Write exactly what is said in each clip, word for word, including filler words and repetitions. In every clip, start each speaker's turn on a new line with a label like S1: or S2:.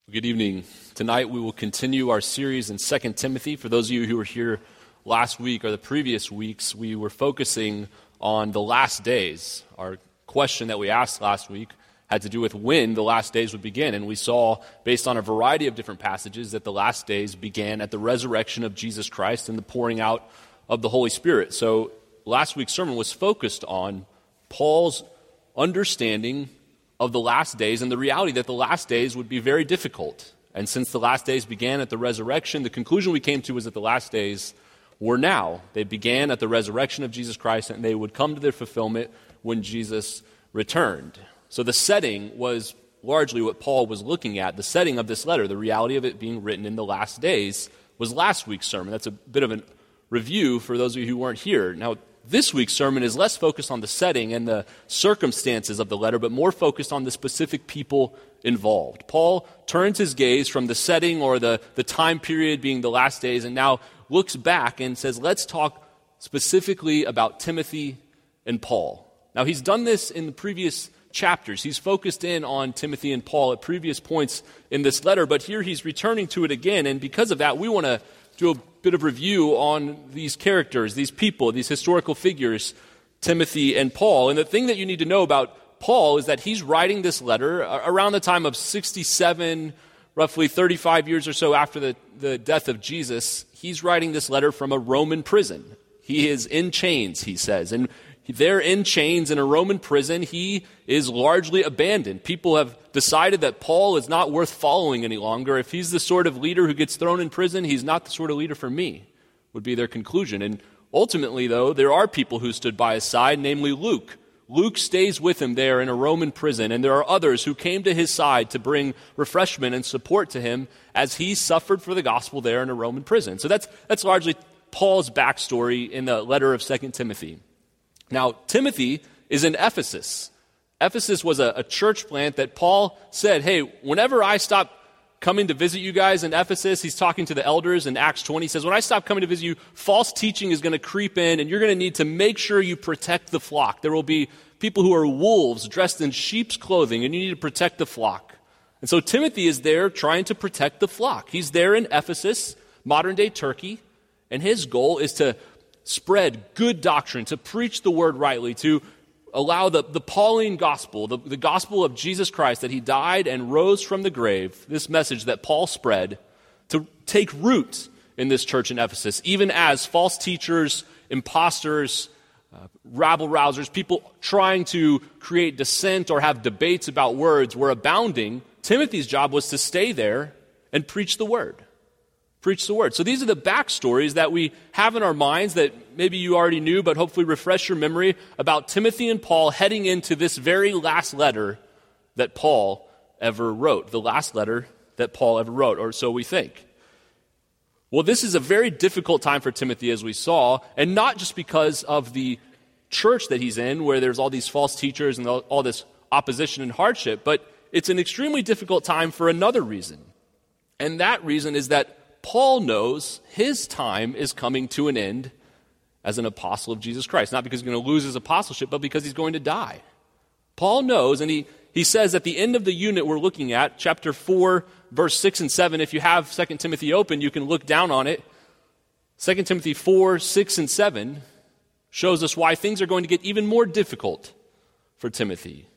S1: Good evening. Tonight we will continue our series in Second Timothy. For those of you who were here last week or the previous weeks, we were focusing on the last days. Our question that we asked last week had to do with when the last days would begin. And we saw, based on a variety of different passages, that the last days began at the resurrection of Jesus Christ and the pouring out of the Holy Spirit. So last week's sermon was focused on Paul's understanding of the last days and the reality that the last days would be very difficult. And since the last days began at the resurrection, the conclusion we came to was that the last days were now. They began at the resurrection of Jesus Christ, and they would come to their fulfillment when Jesus returned. So the setting was largely what Paul was looking at. The setting of this letter, the reality of it being written in the last days, was last week's sermon. That's a bit of a review for those of you who weren't here. Now, this week's sermon is less focused on the setting and the circumstances of the letter, but more focused on the specific people involved. Paul turns his gaze from the setting or the, the time period being the last days and now looks back and says, let's talk specifically about Timothy and Paul. Now, he's done this in the previous chapters. He's focused in on Timothy and Paul at previous points in this letter, but here he's returning to it again, and because of that, we want to do a bit of review on these characters, these people, these historical figures, Timothy and Paul. And the thing that you need to know about Paul is that he's writing this letter around the time of sixty-seven, roughly thirty-five years or so after the, the death of Jesus. He's writing this letter from a Roman prison. He is in chains, he says, and there in chains in a Roman prison, he is largely abandoned. People have decided that Paul is not worth following any longer. If he's the sort of leader who gets thrown in prison, he's not the sort of leader for me, would be their conclusion. And ultimately, though, there are people who stood by his side, namely Luke. Luke stays with him there in a Roman prison, and there are others who came to his side to bring refreshment and support to him as he suffered for the gospel there in a Roman prison. So that's that's largely Paul's backstory in the letter of Second Timothy. Now, Timothy is in Ephesus. Ephesus was a, a church plant that Paul said, hey, whenever I stop coming to visit you guys in Ephesus, he's talking to the elders in Acts twenty, he says, when I stop coming to visit you, false teaching is going to creep in, and you're going to need to make sure you protect the flock. There will be people who are wolves dressed in sheep's clothing, and you need to protect the flock. And so Timothy is there trying to protect the flock. He's there in Ephesus, modern-day Turkey, and his goal is to spread good doctrine, to preach the word rightly, to allow the, the Pauline gospel, the, the gospel of Jesus Christ, that he died and rose from the grave, this message that Paul spread, to take root in this church in Ephesus, even as false teachers, imposters, uh, rabble-rousers, people trying to create dissent or have debates about words were abounding. Timothy's job was to stay there and preach the word. Preach the word. So these are the backstories that we have in our minds that maybe you already knew, but hopefully refresh your memory about Timothy and Paul heading into this very last letter that Paul ever wrote. The last letter that Paul ever wrote, or so we think. Well, this is a very difficult time for Timothy, as we saw, and not just because of the church that he's in, where there's all these false teachers and all, all this opposition and hardship, but it's an extremely difficult time for another reason. And that reason is that Paul knows his time is coming to an end as an apostle of Jesus Christ. Not because he's going to lose his apostleship, but because he's going to die. Paul knows, and he, he says at the end of the unit we're looking at, chapter four, verse six and seven, if you have Second Timothy open, you can look down on it. Second Timothy four, six, and seven shows us why things are going to get even more difficult for Timothy.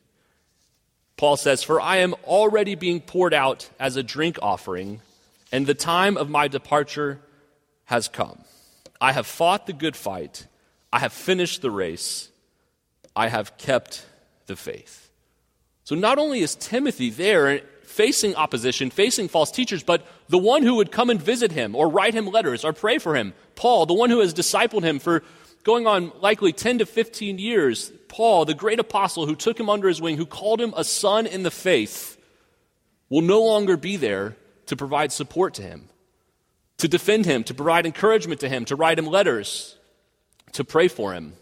S1: Paul says, "For I am already being poured out as a drink offering, and the time of my departure has come. I have fought the good fight. I have finished the race. I have kept the faith." So not only is Timothy there facing opposition, facing false teachers, but the one who would come and visit him or write him letters or pray for him, Paul, the one who has discipled him for going on likely ten to fifteen years, Paul, the great apostle who took him under his wing, who called him a son in the faith, will no longer be there to provide support to him, to defend him, to provide encouragement to him, to write him letters, to pray for him.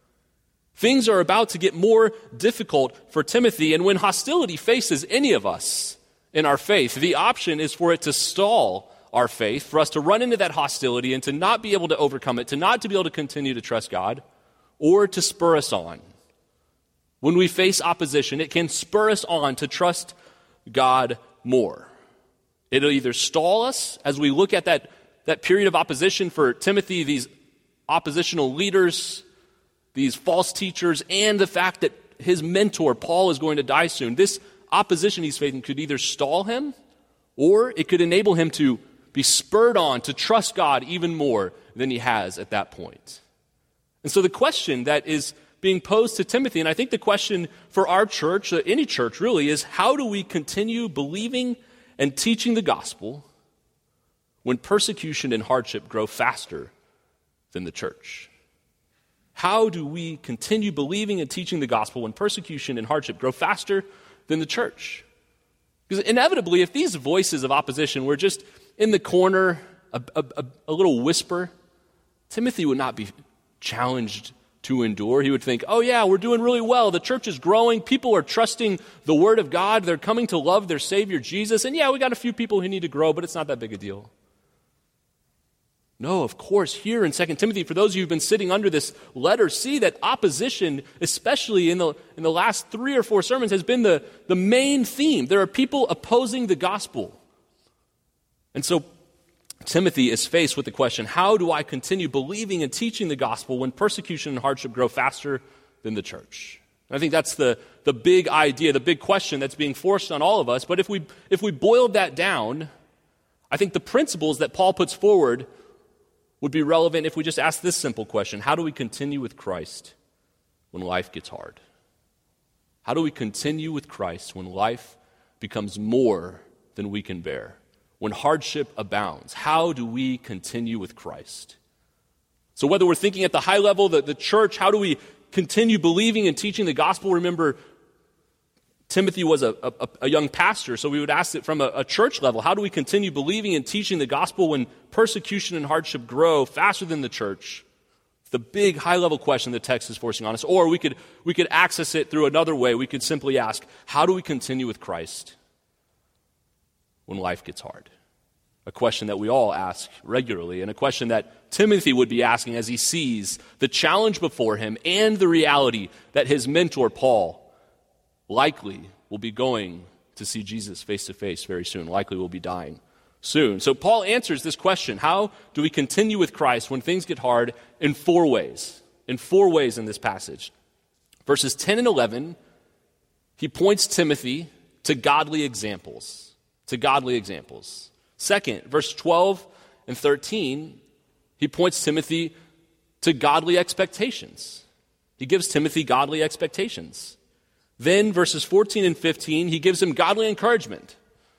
S1: Things are about to get more difficult for Timothy, and when hostility faces any of us in our faith, the option is for it to stall our faith, for us to run into that hostility and to not be able to overcome it, to not to be able to continue to trust God, or to spur us on. When we face opposition, it can spur us on to trust God more. It'll either stall us as we look at that, that period of opposition for Timothy, these oppositional leaders, these false teachers, and the fact that his mentor, Paul, is going to die soon. This opposition he's facing could either stall him, or it could enable him to be spurred on to trust God even more than he has at that point. And so the question that is being posed to Timothy, and I think the question for our church, uh, any church really, is how do we continue believing and teaching the gospel when persecution and hardship grow faster than the church? How do we continue believing and teaching the gospel when persecution and hardship grow faster than the church? Because inevitably, if these voices of opposition were just in the corner, a, a, a little whisper, Timothy would not be challenged to endure. He would think, oh yeah, we're doing really well. The church is growing. People are trusting the word of God. They're coming to love their Savior, Jesus. And yeah, we got a few people who need to grow, but it's not that big a deal. No, of course, here in Second Timothy, for those of you who've been sitting under this letter, see that opposition, especially in the in the last three or four sermons, has been the, the main theme. There are people opposing the gospel. And so Timothy is faced with the question, how do I continue believing and teaching the gospel when persecution and hardship grow faster than the church? And I think that's the, the big idea, the big question that's being forced on all of us. But if we if we boiled that down, I think the principles that Paul puts forward would be relevant if we just ask this simple question: how do we continue with Christ when life gets hard? How do we continue with Christ when life becomes more than we can bear? When hardship abounds, how do we continue with Christ? So whether we're thinking at the high level, the, the church, how do we continue believing and teaching the gospel? Remember, Timothy was a, a, a young pastor, so we would ask it from a, a church level. How do we continue believing and teaching the gospel when persecution and hardship grow faster than the church? The big high-level question the text is forcing on us. Or we could we could access it through another way. We could simply ask, how do we continue with Christ when life gets hard? A question that we all ask regularly, and a question that Timothy would be asking as he sees the challenge before him and the reality that his mentor, Paul, likely will be going to see Jesus face to face very soon, likely will be dying soon. So Paul answers this question, how do we continue with Christ when things get hard, in four ways. In four ways in this passage. Verses ten and eleven, he points Timothy to godly examples. To godly examples. Second, verse twelve and thirteen, he points Timothy to godly expectations. He gives Timothy godly expectations. Then, verses fourteen and fifteen, he gives him godly encouragement.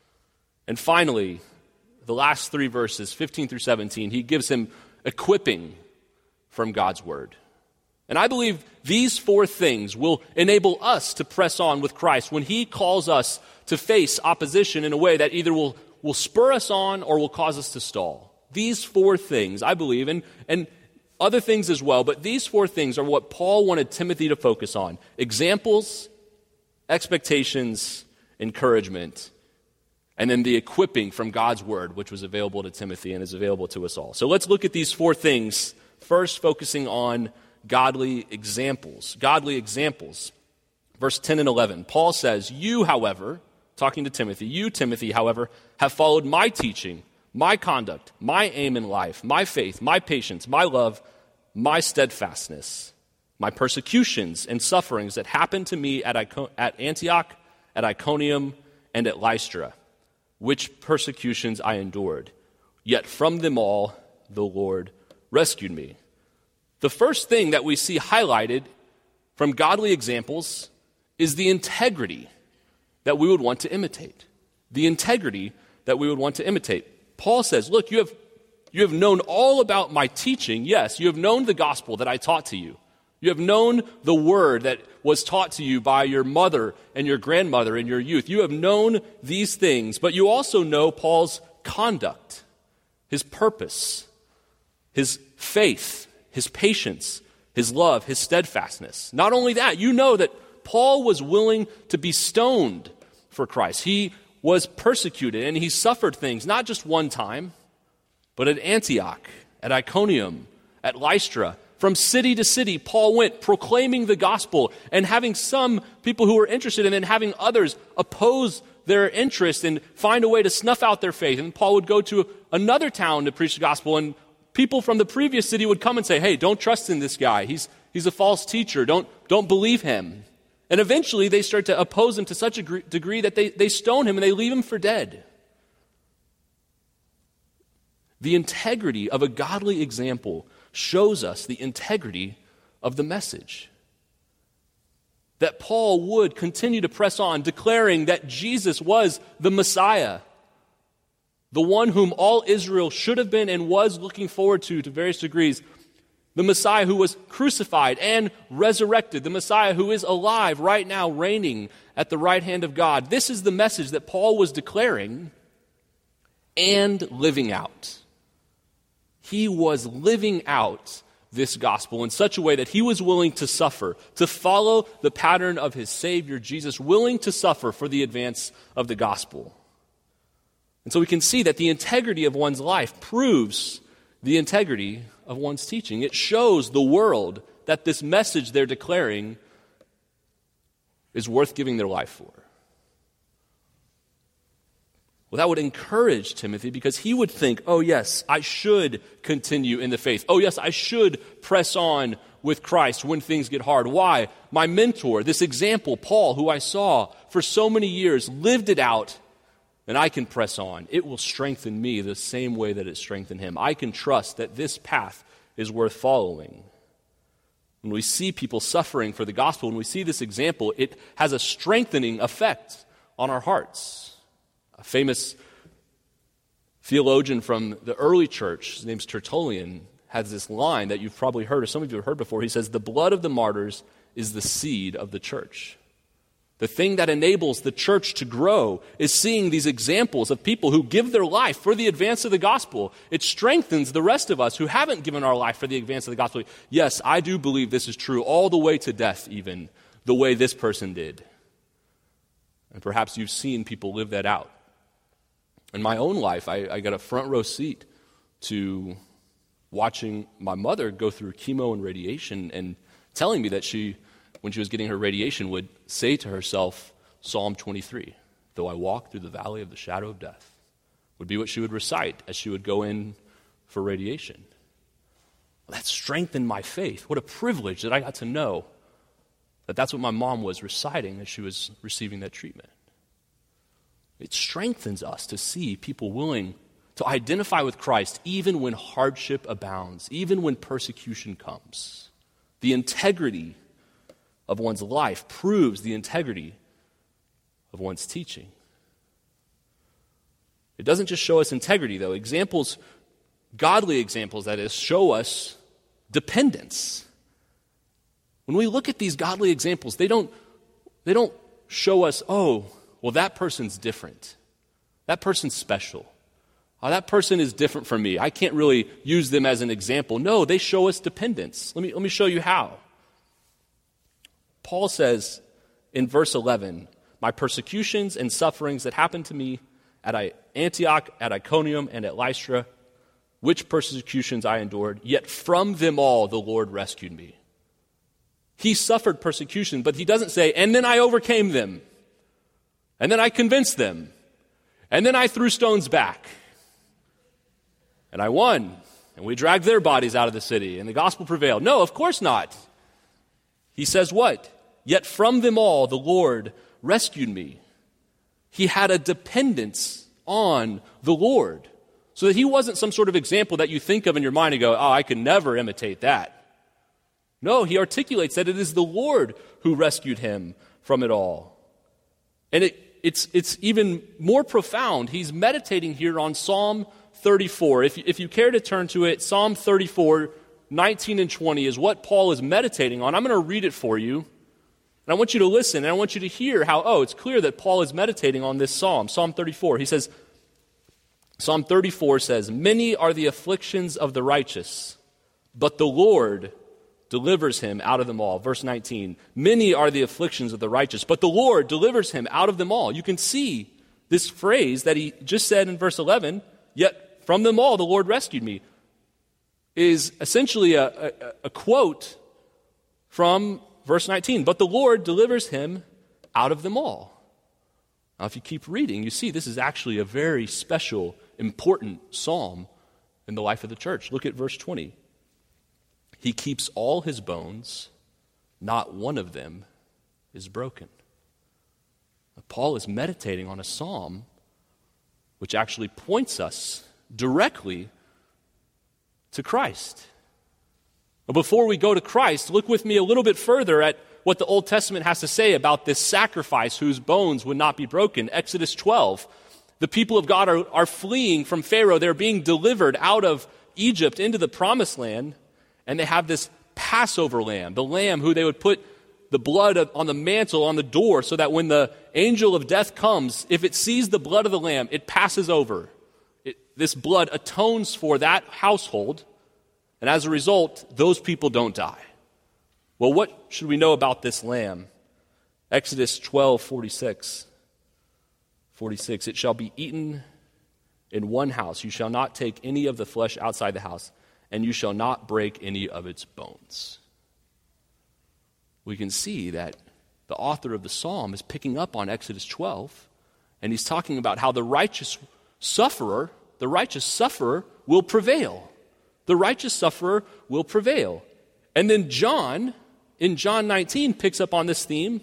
S1: And finally, the last three verses, fifteen through seventeen, he gives him equipping from God's word. And I believe these four things will enable us to press on with Christ when he calls us to face opposition in a way that either will, will spur us on or will cause us to stall. These four things, I believe, and, and other things as well, but these four things are what Paul wanted Timothy to focus on. Examples, expectations, encouragement, and then the equipping from God's word, which was available to Timothy and is available to us all. So let's look at these four things, first focusing on godly examples. Godly examples. Verse ten and eleven, Paul says, you, however, talking to Timothy, you, Timothy, however, have followed my teaching, my conduct, my aim in life, my faith, my patience, my love, my steadfastness, my persecutions and sufferings that happened to me at, Icon- at Antioch, at Iconium, and at Lystra, which persecutions I endured. Yet from them all the Lord rescued me. The first thing that we see highlighted from godly examples is the integrity that we would want to imitate. The integrity that we would want to imitate. Paul says, look, you have, you have known all about my teaching. Yes, you have known the gospel that I taught to you. You have known the word that was taught to you by your mother and your grandmother in your youth. You have known these things, but you also know Paul's conduct, his purpose, his faith, his patience, his love, his steadfastness. Not only that, you know that Paul was willing to be stoned for Christ. He was persecuted and he suffered things, not just one time, but at Antioch, at Iconium, at Lystra. From city to city, Paul went proclaiming the gospel and having some people who were interested and then having others oppose their interest and find a way to snuff out their faith. And Paul would go to another town to preach the gospel, and people from the previous city would come and say, hey, don't trust in this guy. He's, he's a false teacher. Don't, don't believe him. And eventually they start to oppose him to such a degree that they, they stone him and they leave him for dead. The integrity of a godly example shows us the integrity of the message. That Paul would continue to press on, declaring that Jesus was the Messiah, the one whom all Israel should have been and was looking forward to to various degrees, the Messiah who was crucified and resurrected, the Messiah who is alive right now, reigning at the right hand of God. This is the message that Paul was declaring and living out. He was living out this gospel in such a way that he was willing to suffer, to follow the pattern of his Savior, Jesus, willing to suffer for the advance of the gospel. And so we can see that the integrity of one's life proves the integrity of one's teaching. It shows the world that this message they're declaring is worth giving their life for. Well, that would encourage Timothy because he would think, oh yes, I should continue in the faith. Oh yes, I should press on with Christ when things get hard. Why? My mentor, this example, Paul, who I saw for so many years, lived it out, and I can press on. It will strengthen me the same way that it strengthened him. I can trust that this path is worth following. When we see people suffering for the gospel, when we see this example, it has a strengthening effect on our hearts. A famous theologian from the early church, his name's Tertullian, has this line that you've probably heard, or some of you have heard before. He says, the blood of the martyrs is the seed of the church. The thing that enables the church to grow is seeing these examples of people who give their life for the advance of the gospel. It strengthens the rest of us who haven't given our life for the advance of the gospel. Yes, I do believe this is true all the way to death even, the way this person did. And perhaps you've seen people live that out. In my own life, I, I got a front row seat to watching my mother go through chemo and radiation and telling me that she, when she was getting her radiation, would say to herself, Psalm twenty-three, though I walk through the valley of the shadow of death, would be what she would recite as she would go in for radiation. Well, that strengthened my faith. What a privilege that I got to know that that's what my mom was reciting as she was receiving that treatment. It strengthens us to see people willing to identify with Christ even when hardship abounds, even when persecution comes. The integrity of one's life proves the integrity of one's teaching. It doesn't just show us integrity, though. Examples, godly examples, that is, show us dependence. When we look at these godly examples, they don't, they don't show us, oh, well, that person's different. That person's special. Oh, that person is different from me. I can't really use them as an example. No, they show us dependence. Let me, let me show you how. Paul says in verse eleven, my persecutions and sufferings that happened to me at Antioch, at Iconium, and at Lystra, which persecutions I endured, yet from them all the Lord rescued me. He suffered persecution, but he doesn't say, and then I overcame them. And then I convinced them. And then I threw stones back. And I won. And we dragged their bodies out of the city. And the gospel prevailed. No, of course not. He says what? Yet from them all the Lord rescued me. He had a dependence on the Lord. So that he wasn't some sort of example that you think of in your mind and go, oh, I can never imitate that. No, he articulates that it is the Lord who rescued him from it all. And it It's it's even more profound. He's meditating here on Psalm thirty-four. If, if you care to turn to it, Psalm thirty-four, nineteen and twenty is what Paul is meditating on. I'm going to read it for you. And I want you to listen, and I want you to hear how, oh, it's clear that Paul is meditating on this psalm, Psalm thirty-four. He says, Psalm thirty-four says, many are the afflictions of the righteous, but the Lord delivers him out of them all. Verse nineteen, many are the afflictions of the righteous, but the Lord delivers him out of them all. You can see this phrase that he just said in verse eleven, yet from them all the Lord rescued me, is essentially a, a, a quote from verse nineteen. But the Lord delivers him out of them all. Now, if you keep reading, you see this is actually a very special, important psalm in the life of the church. Look at verse twenty. He keeps all his bones, not one of them is broken. Paul is meditating on a psalm which actually points us directly to Christ. But before we go to Christ, look with me a little bit further at what the Old Testament has to say about this sacrifice whose bones would not be broken. Exodus twelve, the people of God are, are fleeing from Pharaoh. They're being delivered out of Egypt into the promised land, and they have this Passover lamb, the lamb who they would put the blood of, on the mantle, on the door, so that when the angel of death comes, if it sees the blood of the lamb, it passes over. It, this blood atones for that household, and as a result, those people don't die. Well, what should we know about this lamb? Exodus twelve, forty-six. forty-six, it shall be eaten in one house. You shall not take any of the flesh outside the house, and you shall not break any of its bones. We can see that the author of the psalm is picking up on Exodus twelve, and he's talking about how the righteous sufferer, the righteous sufferer will prevail. The righteous sufferer will prevail. And then John, in John nineteen, picks up on this theme.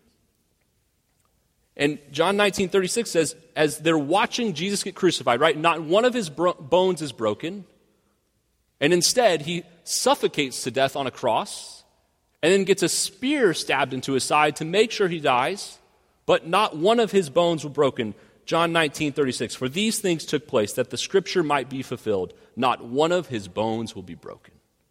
S1: And John nineteen thirty-six says, as they're watching Jesus get crucified, right, not one of his bro- bones is broken, and instead he suffocates to death on a cross, and then gets a spear stabbed into his side to make sure he dies, but not one of his bones were broken. John nineteen thirty-six, for these things took place that the scripture might be fulfilled. Not one of his bones will be broken.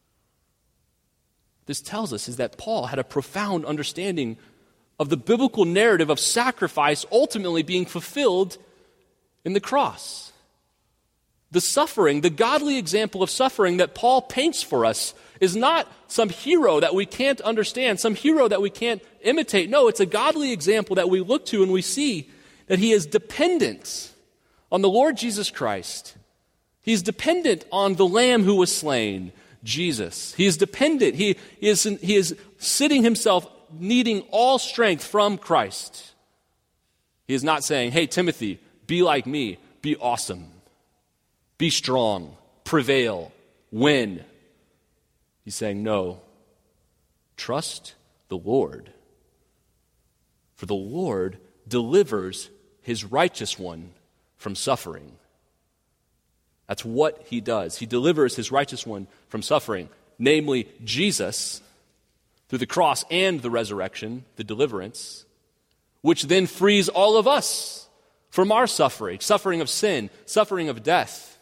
S1: This tells us is that Paul had a profound understanding of the biblical narrative of sacrifice ultimately being fulfilled in the cross. The suffering, the godly example of suffering that Paul paints for us is not some hero that we can't understand, some hero that we can't imitate. No, it's a godly example that we look to and we see that he is dependent on the Lord Jesus Christ. He's dependent on the Lamb who was slain, Jesus. He is dependent. He is, he is sitting himself needing all strength from Christ. He is not saying, hey, Timothy, be like me, be awesome, be strong, prevail, win. He's saying, no, trust the Lord, for the Lord delivers his righteous one from suffering. That's what he does. He delivers his righteous one from suffering, namely Jesus, through the cross and the resurrection, the deliverance, which then frees all of us from our suffering, suffering of sin, suffering of death.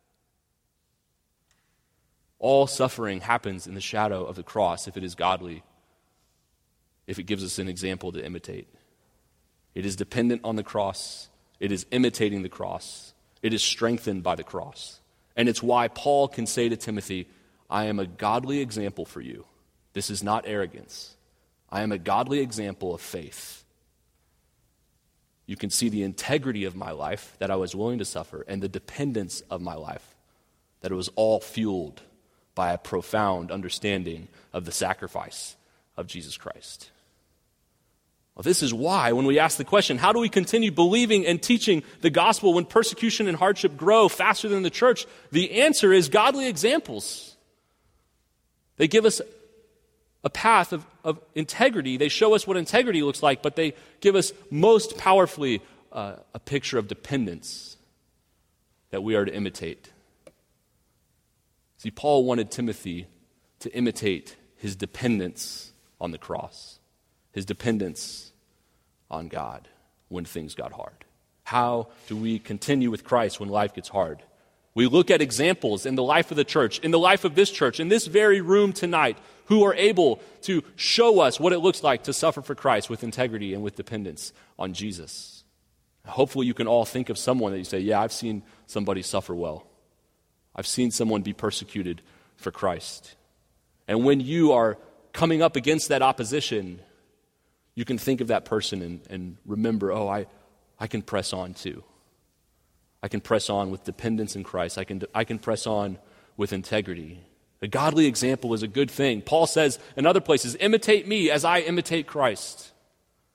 S1: All suffering happens in the shadow of the cross if it is godly, if it gives us an example to imitate. It is dependent on the cross. It is imitating the cross. It is strengthened by the cross. And it's why Paul can say to Timothy, I am a godly example for you. This is not arrogance. I am a godly example of faith. You can see the integrity of my life, that I was willing to suffer, and the dependence of my life, that it was all fueled by a profound understanding of the sacrifice of Jesus Christ. Well, this is why when we ask the question, how do we continue believing and teaching the gospel when persecution and hardship grow faster than the church? The answer is godly examples. They give us a path of, of integrity. They show us what integrity looks like, but they give us most powerfully uh, a picture of dependence that we are to imitate. See, Paul wanted Timothy to imitate his dependence on the cross, his dependence on God when things got hard. How do we continue with Christ when life gets hard? We look at examples in the life of the church, in the life of this church, in this very room tonight, who are able to show us what it looks like to suffer for Christ with integrity and with dependence on Jesus. Hopefully you can all think of someone that you say, yeah, I've seen somebody suffer well. I've seen someone be persecuted for Christ. And when you are coming up against that opposition, you can think of that person and, and remember, oh, I, I can press on too. I can press on with dependence in Christ. I can, I can press on with integrity. A godly example is a good thing. Paul says in other places, imitate me as I imitate Christ.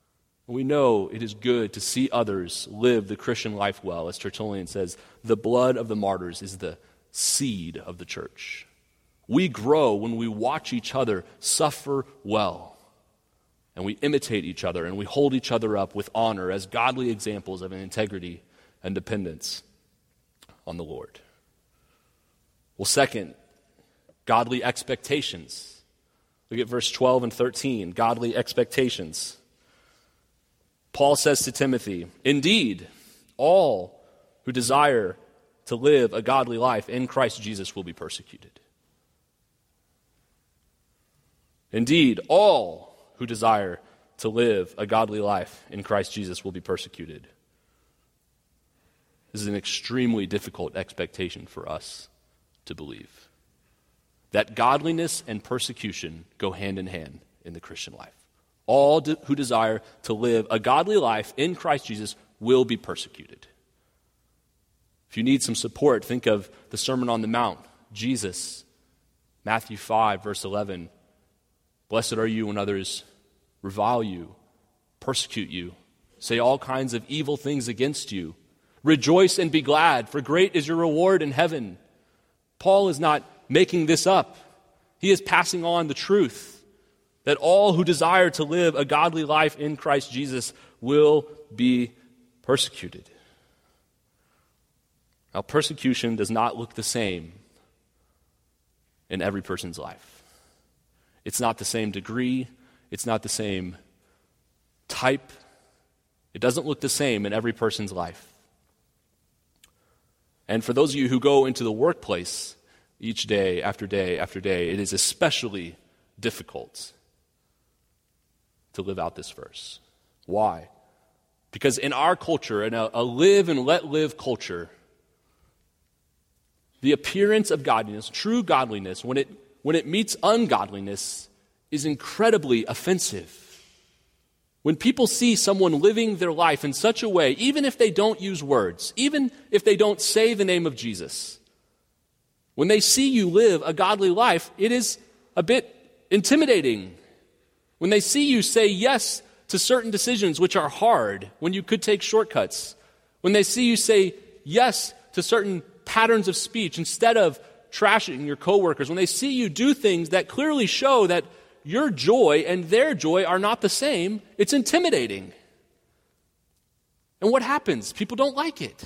S1: We know it is good to see others live the Christian life well. As Tertullian says, the blood of the martyrs is the seed of the church. We grow when we watch each other suffer well, and we imitate each other, and we hold each other up with honor as godly examples of an integrity and dependence on the Lord. Well, second, godly expectations. Look at verse twelve and thirteen, godly expectations. Paul says to Timothy, "Indeed, all who desire to live a godly life in Christ Jesus will be persecuted." Indeed, all who desire to live a godly life in Christ Jesus will be persecuted. This is an extremely difficult expectation for us to believe. That godliness and persecution go hand in hand in the Christian life. All de- who desire to live a godly life in Christ Jesus will be persecuted. If you need some support, think of the Sermon on the Mount. Jesus, Matthew five, verse eleven. Blessed are you when others revile you, persecute you, say all kinds of evil things against you. Rejoice and be glad, for great is your reward in heaven. Paul is not making this up. He is passing on the truth that all who desire to live a godly life in Christ Jesus will be persecuted. Now, persecution does not look the same in every person's life. It's not the same degree. It's not the same type. It doesn't look the same in every person's life. And for those of you who go into the workplace each day after day after day, it is especially difficult to live out this verse. Why? Because in our culture, in a, a live and let live culture, the appearance of godliness, true godliness, when it when it meets ungodliness, is incredibly offensive. When people see someone living their life in such a way, even if they don't use words, even if they don't say the name of Jesus, when they see you live a godly life, it is a bit intimidating. When they see you say yes to certain decisions which are hard, when you could take shortcuts, when they see you say yes to certain patterns of speech instead of trashing your coworkers, when they see you do things that clearly show that your joy and their joy are not the same, it's intimidating. And what happens? People don't like it.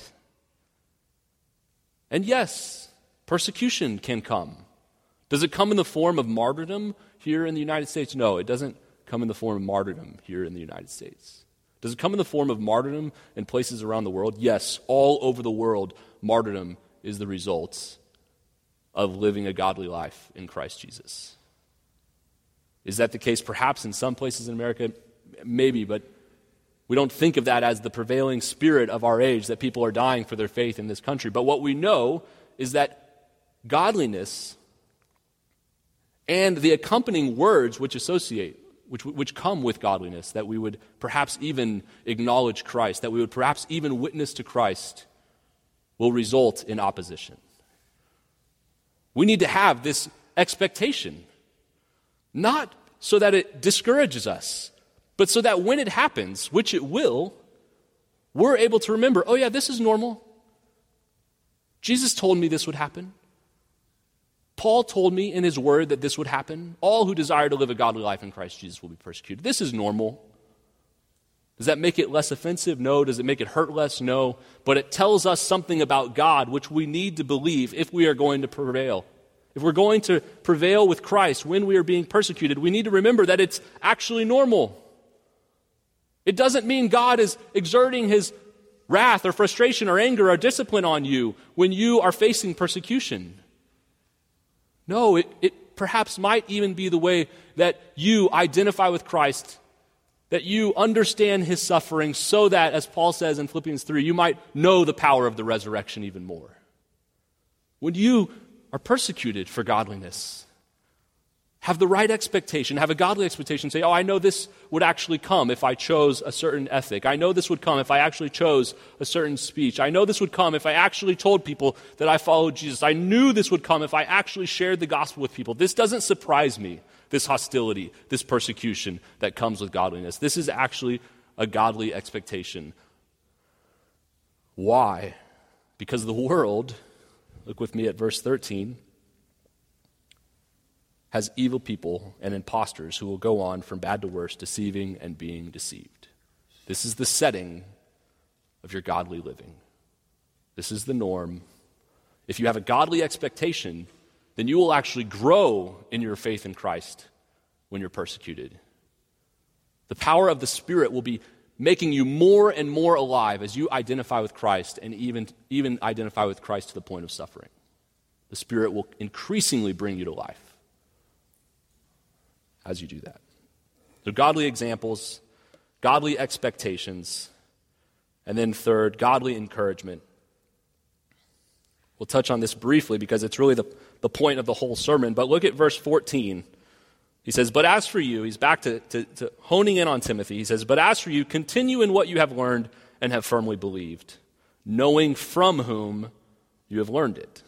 S1: And yes, persecution can come. Does it come in the form of martyrdom here in the United States? No, it doesn't come in the form of martyrdom here in the United States. Does it come in the form of martyrdom in places around the world? Yes, all over the world, martyrdom is the result of living a godly life in Christ Jesus. Is that the case perhaps in some places in America? Maybe, but we don't think of that as the prevailing spirit of our age, that people are dying for their faith in this country. But what we know is that godliness and the accompanying words which associate, which, which come with godliness, that we would perhaps even acknowledge Christ, that we would perhaps even witness to Christ, will result in opposition. We need to have this expectation, not so that it discourages us, but so that when it happens, which it will, we're able to remember, oh yeah, this is normal. Jesus told me this would happen. Paul told me in his word that this would happen. All who desire to live a godly life in Christ Jesus will be persecuted. This is normal. Does that make it less offensive? No. Does it make it hurt less? No. But it tells us something about God which we need to believe if we are going to prevail. If we're going to prevail with Christ when we are being persecuted, we need to remember that it's actually normal. It doesn't mean God is exerting his wrath or frustration or anger or discipline on you when you are facing persecution. No, it, it perhaps might even be the way that you identify with Christ, that you understand his suffering so that, as Paul says in Philippians three, you might know the power of the resurrection even more. When you are persecuted for godliness, have the right expectation, have a godly expectation, say, oh, I know this would actually come if I chose a certain ethic. I know this would come if I actually chose a certain speech. I know this would come if I actually told people that I followed Jesus. I knew this would come if I actually shared the gospel with people. This doesn't surprise me, this hostility, this persecution that comes with godliness. This is actually a godly expectation. Why? Because the world, look with me at verse thirteen, has evil people and impostors who will go on from bad to worse, deceiving and being deceived. This is the setting of your godly living. This is the norm. If you have a godly expectation, then you will actually grow in your faith in Christ when you're persecuted. The power of the Spirit will be making you more and more alive as you identify with Christ and even, even identify with Christ to the point of suffering. The Spirit will increasingly bring you to life as you do that. So godly examples, godly expectations, and then third, godly encouragement. We'll touch on this briefly because it's really the, the point of the whole sermon. But look at verse fourteen. He says, but as for you, he's back to, to, to honing in on Timothy. He says, but as for you, continue in what you have learned and have firmly believed, knowing from whom you have learned it.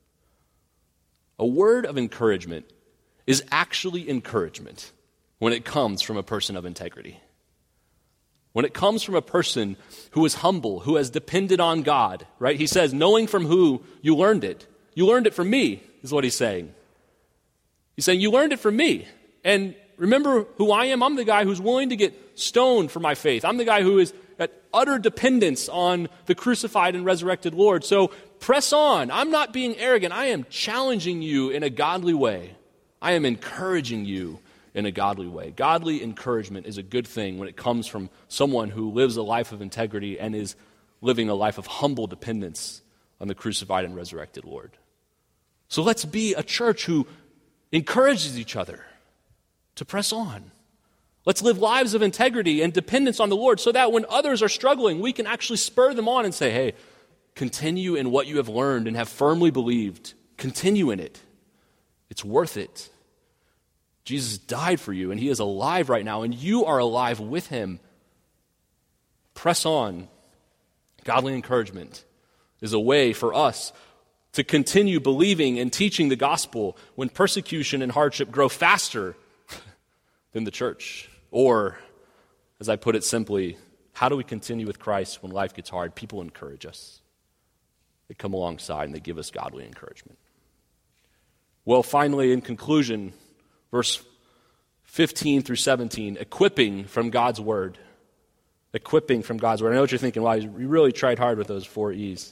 S1: A word of encouragement is actually encouragement when it comes from a person of integrity. When it comes from a person who is humble, who has depended on God, right? He says, knowing from who you learned it. You learned it from me, is what he's saying. He's saying, you learned it from me. And remember who I am? I'm the guy who's willing to get stoned for my faith. I'm the guy who is at utter dependence on the crucified and resurrected Lord. So press on. I'm not being arrogant. I am challenging you in a godly way. I am encouraging you in a godly way. Godly encouragement is a good thing when it comes from someone who lives a life of integrity and is living a life of humble dependence on the crucified and resurrected Lord. So let's be a church who encourages each other to press on. Let's live lives of integrity and dependence on the Lord so that when others are struggling, we can actually spur them on and say, hey, continue in what you have learned and have firmly believed. Continue in it. It's worth it. Jesus died for you, and he is alive right now, and you are alive with him. Press on. Godly encouragement is a way for us to continue believing and teaching the gospel when persecution and hardship grow faster than the church. Or, as I put it simply, how do we continue with Christ when life gets hard? People encourage us. They come alongside and they give us godly encouragement. Well, finally, in conclusion, verse fifteen through seventeen, equipping from God's word. Equipping from God's word. I know what you're thinking, wow, you really tried hard with those four E's.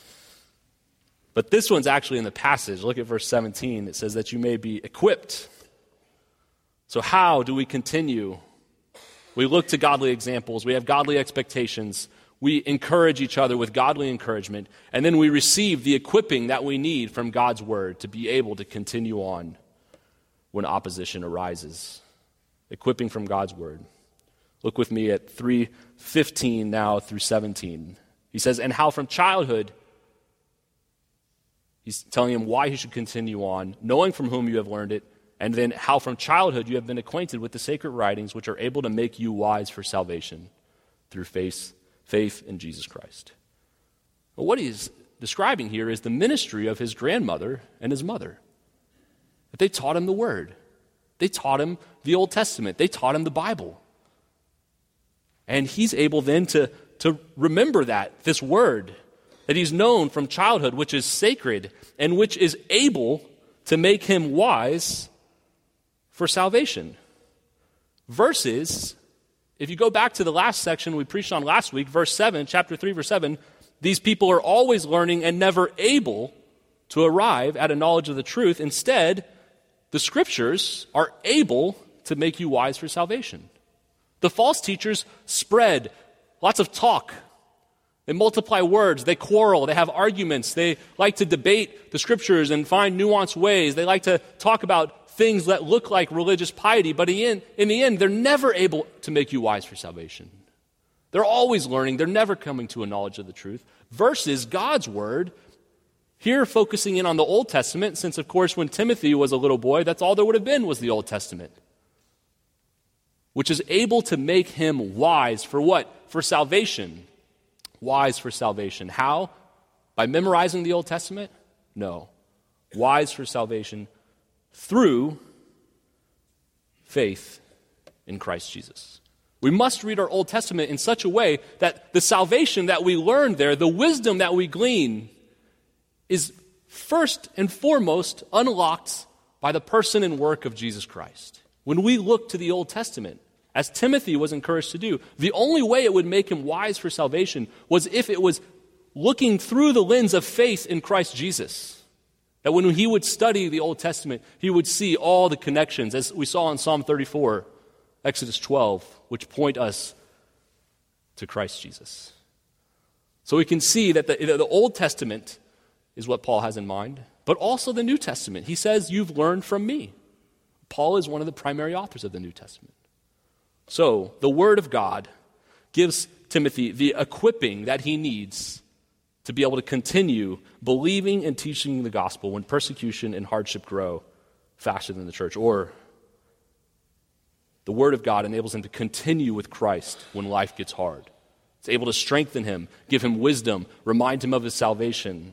S1: But this one's actually in the passage. Look at verse seventeen. It says that you may be equipped. So how do we continue? We look to godly examples. We have godly expectations. We encourage each other with godly encouragement. And then we receive the equipping that we need from God's word to be able to continue on when opposition arises. Equipping from God's word. Look with me at three fifteen now through seventeen. He says, and how from childhood, he's telling him why he should continue on, knowing from whom you have learned it, and then how from childhood you have been acquainted with the sacred writings which are able to make you wise for salvation through faith, faith in Jesus Christ. Well, what he's describing here is the ministry of his grandmother and his mother. That they taught him the Word. They taught him the Old Testament. They taught him the Bible. And he's able then to, to remember that, this Word, that he's known from childhood, which is sacred and which is able to make him wise for salvation. Versus, if you go back to the last section we preached on last week, verse seven, chapter three, verse seven, these people are always learning and never able to arrive at a knowledge of the truth. Instead, the scriptures are able to make you wise for salvation. The false teachers spread lots of talk. They multiply words. They quarrel. They have arguments. They like to debate the scriptures and find nuanced ways. They like to talk about things that look like religious piety, but in, in the end, they're never able to make you wise for salvation. They're always learning. They're never coming to a knowledge of the truth. Versus God's word, here focusing in on the Old Testament, since, of course, when Timothy was a little boy, that's all there would have been was the Old Testament, which is able to make him wise for what? For salvation. Wise for salvation. How? By memorizing the Old Testament? No. Wise for salvation through faith in Christ Jesus. We must read our Old Testament in such a way that the salvation that we learn there, the wisdom that we glean, is first and foremost unlocked by the person and work of Jesus Christ. When we look to the Old Testament, as Timothy was encouraged to do, the only way it would make him wise for salvation was if it was looking through the lens of faith in Christ Jesus. That when he would study the Old Testament, he would see all the connections, as we saw in Psalm thirty-four, Exodus twelve, which point us to Christ Jesus. So we can see that the, the Old Testament is what Paul has in mind, but also the New Testament. He says, you've learned from me. Paul is one of the primary authors of the New Testament. So the Word of God gives Timothy the equipping that he needs to be able to continue believing and teaching the gospel when persecution and hardship grow faster than the church. Or the Word of God enables him to continue with Christ when life gets hard. It's able to strengthen him, give him wisdom, remind him of his salvation.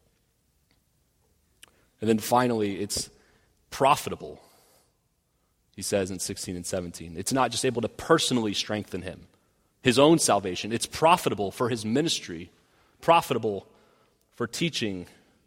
S1: And then finally, it's profitable, he says in sixteen and seventeen. It's not just able to personally strengthen him, his own salvation. It's profitable for his ministry, profitable for teaching,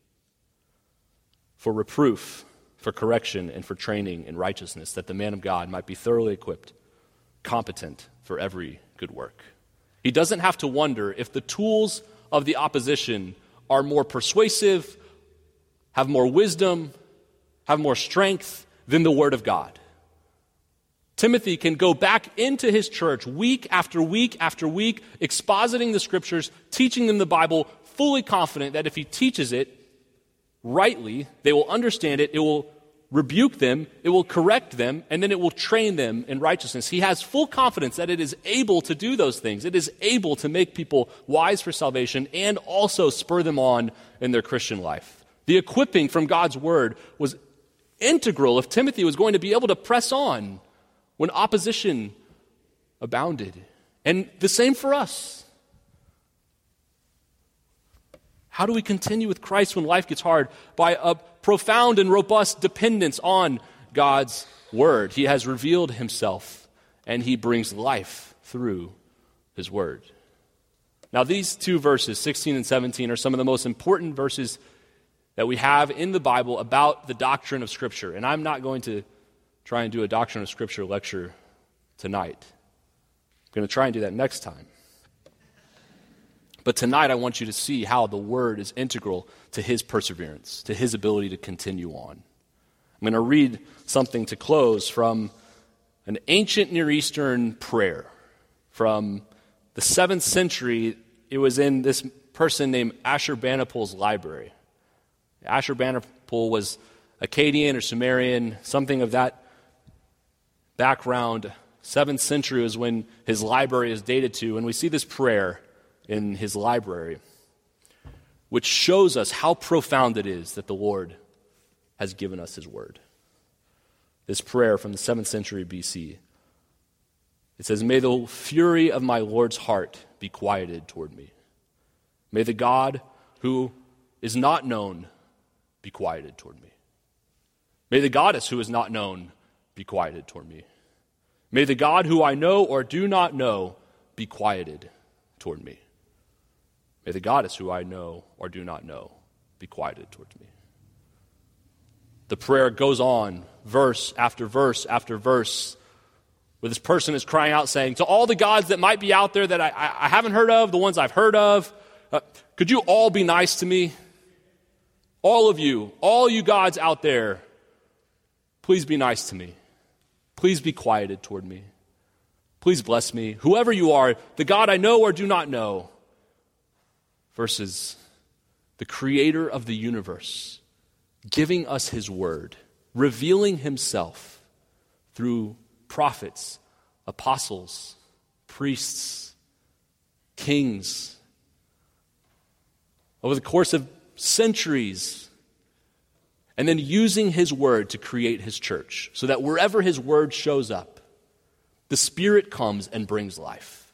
S1: for reproof, for correction, and for training in righteousness, that the man of God might be thoroughly equipped, competent for every good work. He doesn't have to wonder if the tools of the opposition are more persuasive, have more wisdom, have more strength than the Word of God. Timothy can go back into his church week after week after week, expositing the Scriptures, teaching them the Bible, fully confident that if he teaches it rightly, they will understand it, it will rebuke them, it will correct them, and then it will train them in righteousness. He has full confidence that it is able to do those things. It is able to make people wise for salvation and also spur them on in their Christian life. The equipping from God's Word was integral if Timothy was going to be able to press on when opposition abounded. And the same for us. How do we continue with Christ when life gets hard? By a profound and robust dependence on God's Word. He has revealed himself, and he brings life through his Word. Now, these two verses, sixteen and seventeen, are some of the most important verses that we have in the Bible about the doctrine of Scripture. And I'm not going to try and do a doctrine of Scripture lecture tonight. I'm going to try and do that next time. But tonight I want you to see how the Word is integral to his perseverance, to his ability to continue on. I'm going to read something to close from an ancient Near Eastern prayer from the seventh century. It was in this person named Ashurbanipal's library. Ashurbanipal was Akkadian or Sumerian, something of that background. seventh century is when his library is dated to, and we see this prayer in his library, which shows us how profound it is that the Lord has given us his Word. This prayer from the seventh century B C. It says, "May the fury of my Lord's heart be quieted toward me. May the God who is not known be quieted toward me. May the goddess who is not known be quieted toward me. May the God who I know or do not know be quieted toward me. May the goddess who I know or do not know be quieted towards me." The prayer goes on, verse after verse after verse, where this person is crying out saying, to all the gods that might be out there that I, I, I haven't heard of, the ones I've heard of, uh, could you all be nice to me? All of you, all you gods out there, please be nice to me. Please be quieted toward me. Please bless me. Whoever you are, the God I know or do not know, versus the creator of the universe, giving us his word, revealing himself through prophets, apostles, priests, kings, over the course of centuries, and then using his word to create his church, so that wherever his word shows up, the Spirit comes and brings life.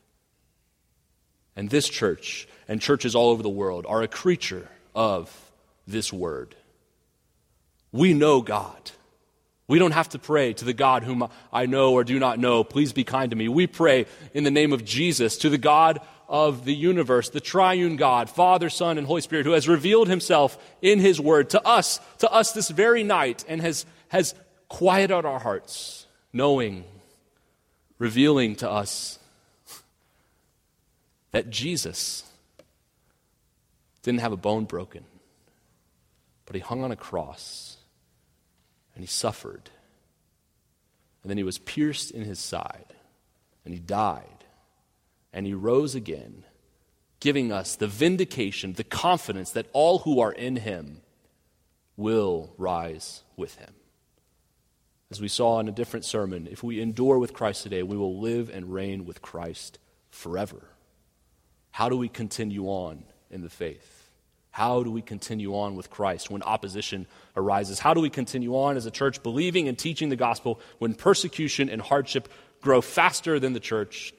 S1: And this church and churches all over the world are a creature of this word. We know God. We don't have to pray to the God whom I know or do not know, please be kind to me. We pray in the name of Jesus to the God of the universe, the triune God, Father, Son, and Holy Spirit, who has revealed himself in his word to us, to us this very night, and has, has quieted our hearts, knowing, revealing to us that Jesus didn't have a bone broken, but he hung on a cross. And he suffered. And then he was pierced in his side. And he died. And he rose again, giving us the vindication, the confidence that all who are in him will rise with him. As we saw in a different sermon, if we endure with Christ today, we will live and reign with Christ forever. How do we continue on in the faith? How do we continue on with Christ when opposition arises? How do we continue on as a church believing and teaching the gospel when persecution and hardship grow faster than the church?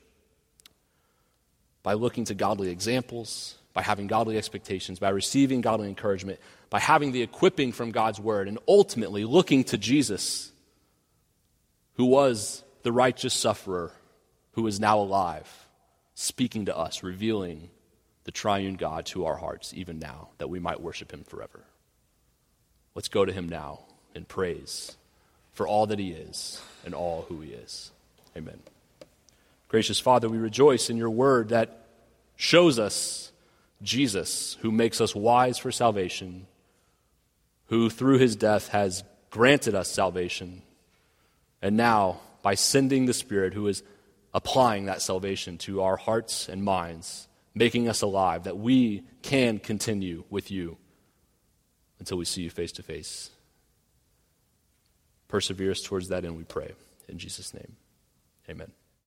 S1: By looking to godly examples, by having godly expectations, by receiving godly encouragement, by having the equipping from God's word, and ultimately looking to Jesus, who was the righteous sufferer, who is now alive, speaking to us, revealing the triune God to our hearts even now, that we might worship him forever. Let's go to him now in praise for all that he is and all who he is. Amen. Gracious Father, we rejoice in your word that shows us Jesus, who makes us wise for salvation, who through his death has granted us salvation, and now by sending the Spirit who is applying that salvation to our hearts and minds, making us alive, that we can continue with you until we see you face to face. Persevere us towards that end, we pray. In Jesus' name, amen.